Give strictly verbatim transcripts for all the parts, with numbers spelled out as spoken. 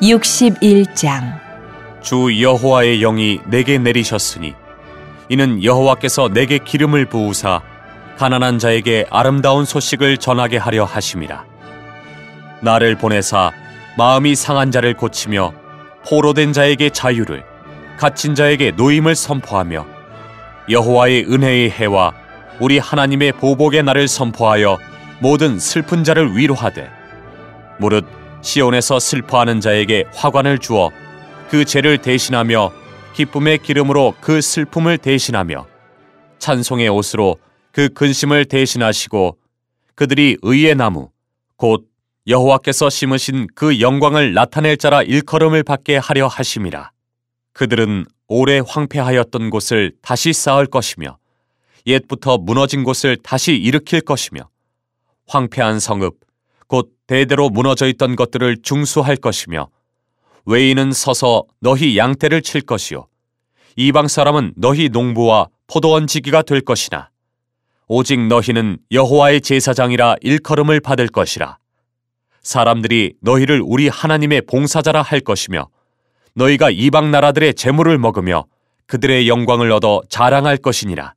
육십일 장. 주 여호와의 영이 내게 내리셨으니 이는 여호와께서 내게 기름을 부으사 가난한 자에게 아름다운 소식을 전하게 하려 하심이라. 나를 보내사 마음이 상한 자를 고치며 포로된 자에게 자유를, 갇힌 자에게 노임을 선포하며 여호와의 은혜의 해와 우리 하나님의 보복의 날을 선포하여 모든 슬픈 자를 위로하되, 무릇 시온에서 슬퍼하는 자에게 화관을 주어 그 죄를 대신하며 기쁨의 기름으로 그 슬픔을 대신하며 찬송의 옷으로 그 근심을 대신하시고 그들이 의의 나무 곧 여호와께서 심으신 그 영광을 나타낼 자라 일컬음을 받게 하려 하심이라. 그들은 오래 황폐하였던 곳을 다시 쌓을 것이며 옛부터 무너진 곳을 다시 일으킬 것이며 황폐한 성읍 곧 대대로 무너져 있던 것들을 중수할 것이며 외인은 서서 너희 양떼를 칠 것이요 이방 사람은 너희 농부와 포도원 지기가 될 것이나 오직 너희는 여호와의 제사장이라 일컬음을 받을 것이라. 사람들이 너희를 우리 하나님의 봉사자라 할 것이며 너희가 이방 나라들의 재물을 먹으며 그들의 영광을 얻어 자랑할 것이니라.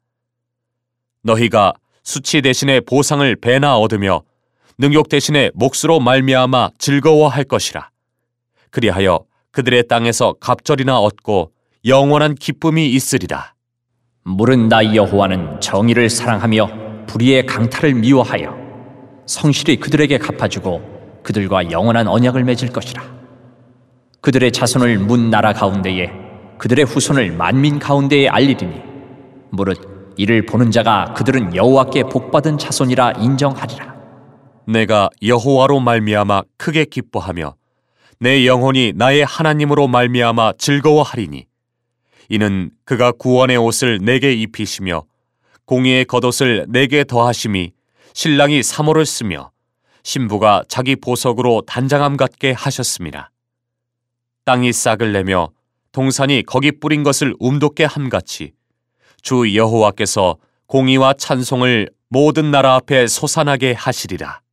너희가 수치 대신에 보상을 배나 얻으며 능욕 대신에 몫으로 말미암아 즐거워할 것이라. 그리하여 그들의 땅에서 갑절이나 얻고 영원한 기쁨이 있으리라. 물은 나 여호와는 정의를 사랑하며 불의의 강탈을 미워하여 성실히 그들에게 갚아주고 그들과 영원한 언약을 맺을 것이라. 그들의 자손을 문 나라 가운데에 그들의 후손을 만민 가운데에 알리리니 무릇 이를 보는 자가 그들은 여호와께 복받은 자손이라 인정하리라. 내가 여호와로 말미암아 크게 기뻐하며 내 영혼이 나의 하나님으로 말미암아 즐거워하리니 이는 그가 구원의 옷을 내게 입히시며 공의의 겉옷을 내게 더하심이 신랑이 사모를 쓰며 신부가 자기 보석으로 단장함 같게 하셨습니다. 땅이 싹을 내며 동산이 거기 뿌린 것을 움돋게 함같이 주 여호와께서 공의와 찬송을 모든 나라 앞에 솟아나게 하시리라.